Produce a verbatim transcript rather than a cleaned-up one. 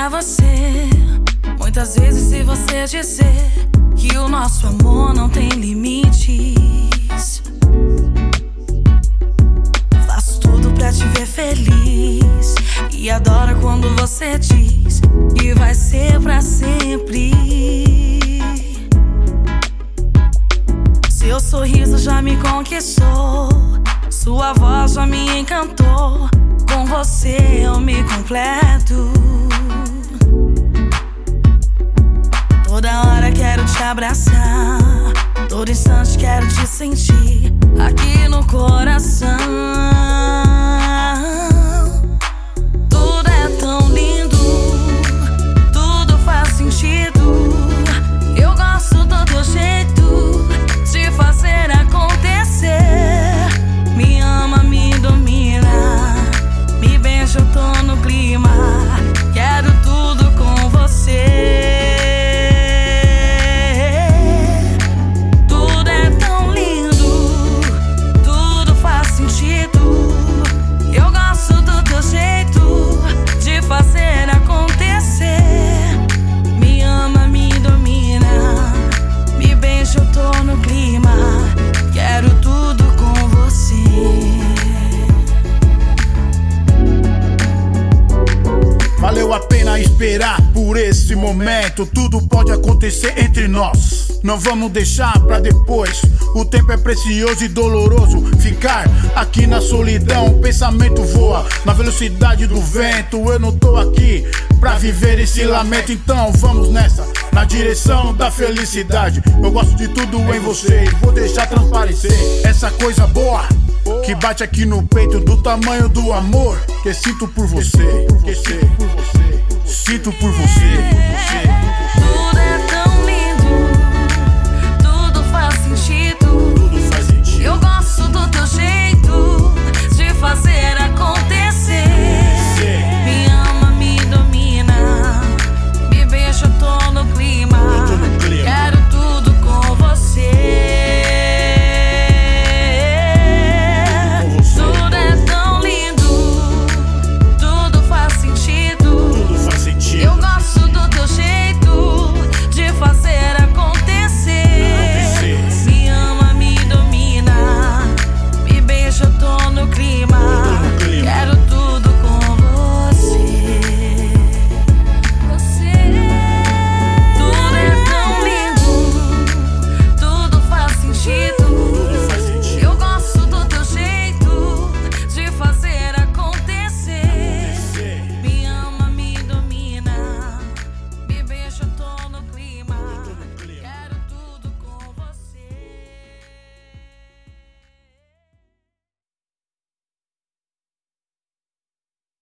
pra você. Muitas vezes se você dizer que o nosso amor não tem limites, faço tudo pra te ver feliz. E adoro quando você diz que vai ser pra sempre. Seu sorriso já me conquistou, sua voz já me encantou. Com você eu me completo. Toda hora quero te abraçar, todo instante quero te sentir aqui no coração. Tudo é tão lindo, tudo faz sentido. Eu gosto do teu jeito de fazer acontecer. Me ama, me domina, me beija, eu tô no clima. Quero tudo com você. Fazer acontecer. Me ama, me domina, me beija, eu tô no clima. Quero tudo com você. Valeu a pena esperar por esse momento. Tudo pode acontecer entre nós, não vamos deixar pra depois. O tempo é precioso e doloroso. Ficar aqui na solidão, o pensamento voa na velocidade do vento. Eu não tô aqui pra viver esse lamento. Então vamos nessa, na direção da felicidade. Eu gosto de tudo em você, vou deixar transparecer essa coisa boa que bate aqui no peito, do tamanho do amor que sinto por você, que sinto por você, sinto por você, por você.